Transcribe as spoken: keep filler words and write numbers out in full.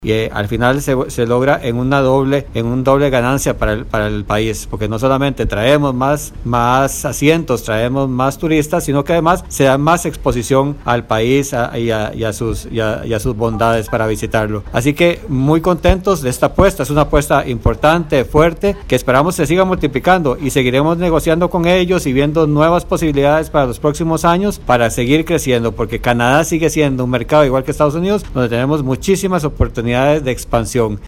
y eh, al final se, se logra en una doble en un doble ganancia para el, para el país, porque no solamente traemos más, más asientos, traemos más turistas, sino que además se da más exposición al país a, y, a, y, a sus, y, a, y a sus bondades para visitarlo. Así que muy contentos de esta apuesta, es una apuesta importante, fuerte, que esperamos se siga multiplicando y seguiremos negociando con ellos y viendo nuevas posibilidades para los próximos años para seguir creciendo, porque Canadá sigue siendo un mercado igual que Estados Unidos, donde tenemos muchísimas oportunidades de expansión.